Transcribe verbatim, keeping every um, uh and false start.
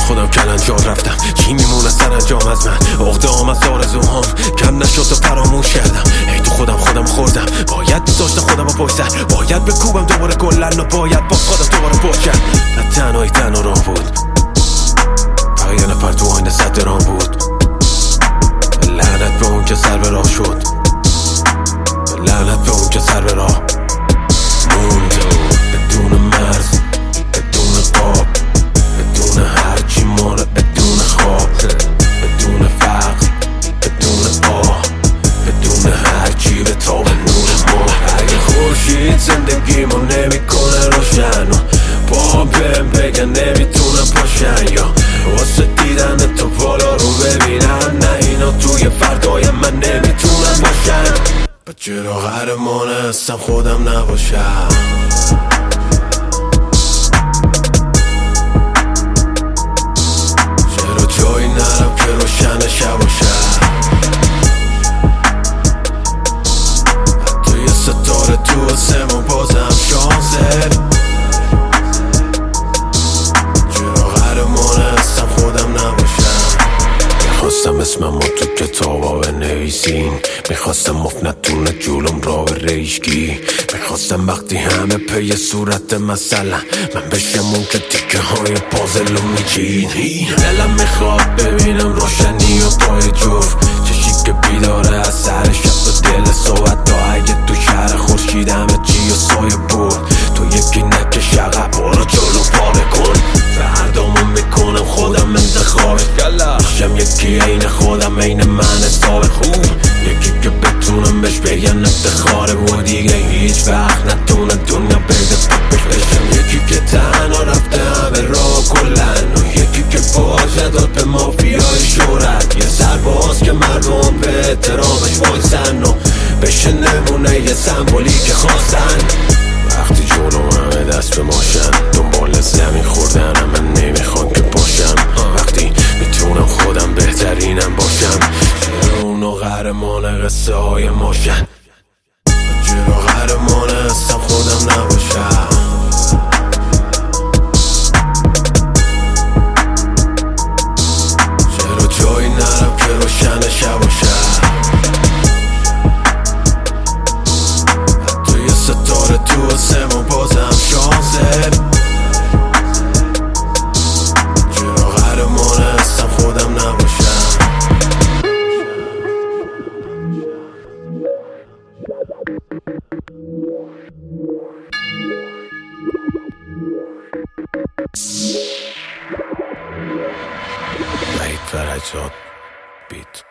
خودم کلنجار رفتم، چی میمونه سر انجام از من؟ عقده هم از آرزوهام کم نشد و فراموش کردم. ای تو خودم خودم خوردم، باید میذاشتم خودم رو پشت سر، باید بکوبم دوباره گلن و باید با خودم دوباره پشت کرد. و تنهایی تنها راه بود، فقط یه نفر تو آینه صد رام بود. لعنت به اون که سر به راه شد، لعنت به اون که سر به راه موند. بدون مرز، بدون قاب، بدون هرچی ماره، بدون خواب، بدون فقر، بدون آه، بدون هرچی به تاب نور ما. اگه خورشید زندگیمو نمیکنه روشن و با بهم بگن نمیتونم پاشن، یا واسه دیدن تو بالا رو ببینن، نه اینا توی فردای من نمیتونن باشن. و چرا قهرمان هستم خودم نباشم؟ چرا جایی نرم که روشن شب باشم؟ حتی یه ستاره تو آسمون بازم شانسه. چرا قهرمان هستم خودم نباشم؟ میخواستم اسمم رو تو کتابا بنویسین، میخواستم مفت نتونه جلوم را به ریشگی، میخواستم وقتی همه پی صورت مثلا من بشم اون که تیکه های پازل رو میچین. دلم میخواد ببینم روشنی و پای جفت، چشی که بیداره از سر شب و دل صحبت تا اگه تو شهر خورشید همه چی و سایه برد، تو یکی نکش عقب برو جلو پا بکن. فردامو میکنم خودم انتخابش، میشم یکی عین خودم عین من حساب خوب، یکی که بتونم بهش بگن افتخاره و دیگه هیچ وقت نتونه دنیا بگه پاکش بشم. یکی که تنها رفته همه راه کلن و یکی که باشه داد به مافیای شهرت، یه سرباز که مردم به احترامش وایسن و بشه نمونه یه سمبولی که خواستن. وقتی جلو همه دست به ماشن دنبال زمین خوردن من نمیخوان که باشم، وقتی میتونم خودم بهترینم باشم. چرا اونو قهرمان قصه های ماشن؟ چرا قهرمان هستم خودم نباشم؟ چرا جایی نرم که روشن شب باشم؟ حتی یه ستاره تو آسمون بازم شانسه. چرا قهرمان هستم خودم نباشم؟ وحید فرجاد بیت.